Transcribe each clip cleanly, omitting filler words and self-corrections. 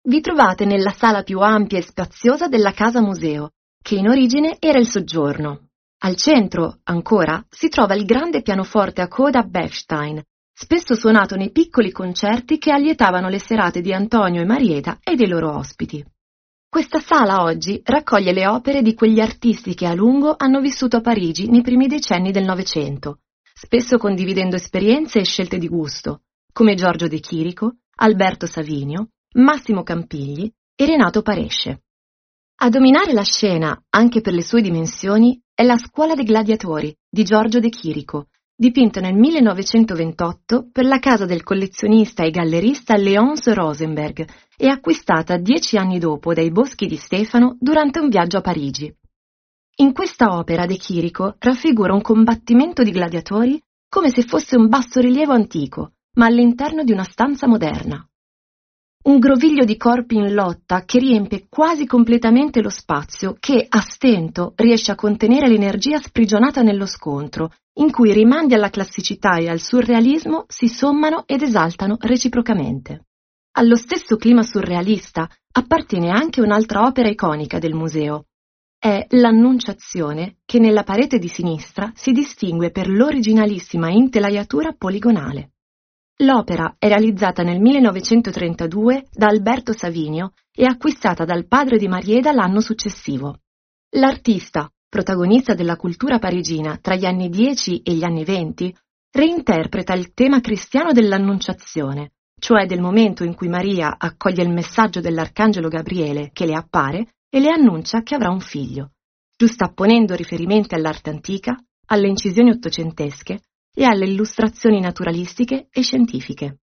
Vi trovate nella sala più ampia e spaziosa della casa museo, che in origine era il soggiorno. Al centro, ancora, si trova il grande pianoforte a coda Bechstein, spesso suonato nei piccoli concerti che allietavano le serate di Antonio e Marieta e dei loro ospiti. Questa sala oggi raccoglie le opere di quegli artisti che a lungo hanno vissuto a Parigi nei primi decenni del Novecento, spesso condividendo esperienze e scelte di gusto, come Giorgio De Chirico, Alberto Savinio, Massimo Campigli e Renato Paresce. A dominare la scena, anche per le sue dimensioni, è La Scuola dei Gladiatori di Giorgio De Chirico, dipinto nel 1928 per la casa del collezionista e gallerista Léonce Rosenberg e acquistata 10 anni dopo dai Boschi di Stefano durante un viaggio a Parigi. In questa opera De Chirico raffigura un combattimento di gladiatori come se fosse un bassorilievo antico, ma all'interno di una stanza moderna. Un groviglio di corpi in lotta che riempie quasi completamente lo spazio che, a stento, riesce a contenere l'energia sprigionata nello scontro, in cui i rimandi alla classicità e al surrealismo si sommano ed esaltano reciprocamente. Allo stesso clima surrealista appartiene anche un'altra opera iconica del museo. È l'Annunciazione, che nella parete di sinistra si distingue per l'originalissima intelaiatura poligonale. L'opera è realizzata nel 1932 da Alberto Savinio e acquistata dal padre di Marieta l'anno successivo. L'artista, protagonista della cultura parigina tra gli anni 10 e gli anni 20, reinterpreta il tema cristiano dell'Annunciazione, cioè del momento in cui Maria accoglie il messaggio dell'Arcangelo Gabriele che le appare e le annuncia che avrà un figlio, giustapponendo riferimenti all'arte antica, alle incisioni ottocentesche e alle illustrazioni naturalistiche e scientifiche.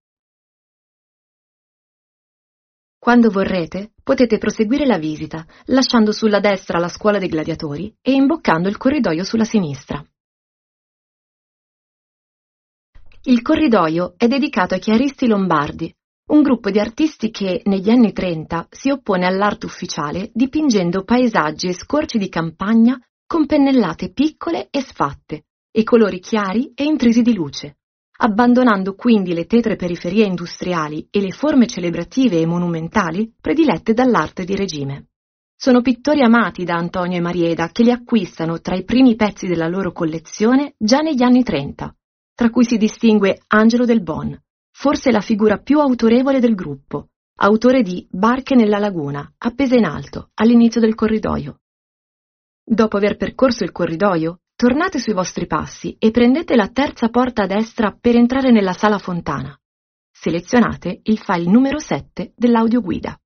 Quando vorrete, potete proseguire la visita, lasciando sulla destra la Scuola dei Gladiatori e imboccando il corridoio sulla sinistra. Il corridoio è dedicato ai chiaristi lombardi, un gruppo di artisti che, negli anni 30, si oppone all'arte ufficiale dipingendo paesaggi e scorci di campagna con pennellate piccole e sfatte, e colori chiari e intrisi di luce, abbandonando quindi le tetre periferie industriali e le forme celebrative e monumentali predilette dall'arte di regime. Sono pittori amati da Antonio e Marieta che li acquistano tra i primi pezzi della loro collezione già negli anni 30, tra cui si distingue Angelo Del Bon, forse la figura più autorevole del gruppo, autore di Barche nella laguna, appesa in alto, all'inizio del corridoio. Dopo aver percorso il corridoio, tornate sui vostri passi e prendete la terza porta a destra per entrare nella sala fontana. Selezionate il file numero 7 dell'audioguida.